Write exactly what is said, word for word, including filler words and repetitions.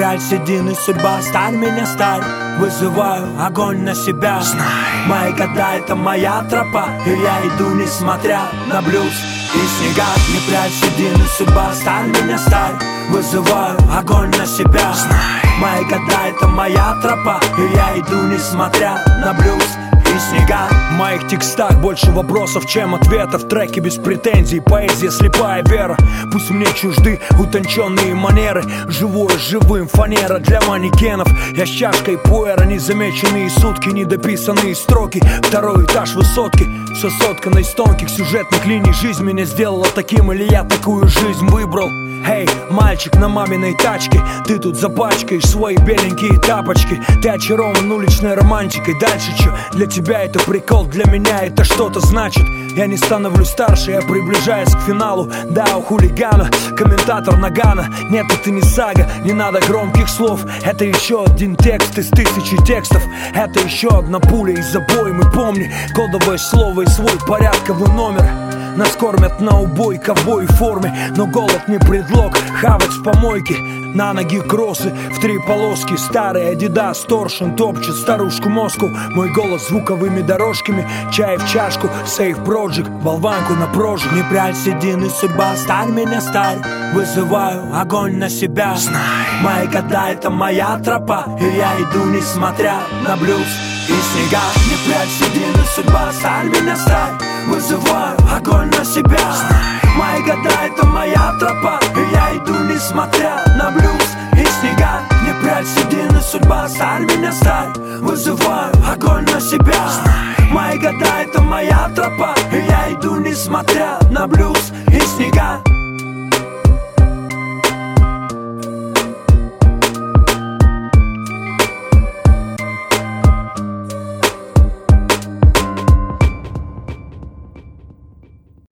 прячь седины, судьба, старь меня, старь. Вызываю огонь на себя. Знай, мои года — это моя тропа, и я иду, несмотря на блюз и снега. Не прячь седины, судьба, старь меня, старь. Вызываю огонь на себя. Знай, мои года — это моя тропа, и я иду, несмотря на блюз и снега. В моих текстах больше вопросов, чем ответов. Треки без претензий, поэзия слепая вера. Пусть мне чужды утонченные манеры. Живое живым, фанера для манекенов. Я с чашкой пуэра, незамеченные сутки, недописанные строки. Второй этаж высотки, все соткано из тонких сюжетных линий. Жизнь меня сделала таким, или я такую жизнь выбрал? Эй, мальчик на маминой тачке, ты тут запачкаешь свои беленькие тапочки. Ты очарован уличной романтикой. Дальше чё? Для тебя это прикол, для меня это что-то значит. Я не становлюсь старше, я приближаюсь к финалу. Да, у хулигана, комментатор Нагана. Нет, это не сага, не надо громких слов. Это еще один текст из тысячи текстов. Это еще одна пуля из обоймы. Помни, кодовое слово и свой порядковый номер. Нас кормят на убой ковбой в форме, но голод не предлог хавать в помойке. На ноги кроссы в три полоски, старый Adidas Торшен топчет старушку Москву. Мой голос звуковыми дорожками, чай в чашку, Safe Project, болванку на прожиг. Не прячь седины, судьба, старь меня, старь. Вызываю огонь на себя. Знай, мои года — это моя тропа, и я иду, несмотря на блюз и снега. Не прячь седины, судьба, старь меня, старь. Вызываю огонь на себя. Знай, мои года — это моя тропа, и я иду, несмотря на блюз и снега. Не прячь седины, судьба, старь меня, старь. Вызываю огонь на себя. Знай, мои года — это моя тропа, и я иду, несмотря на блюз и снега.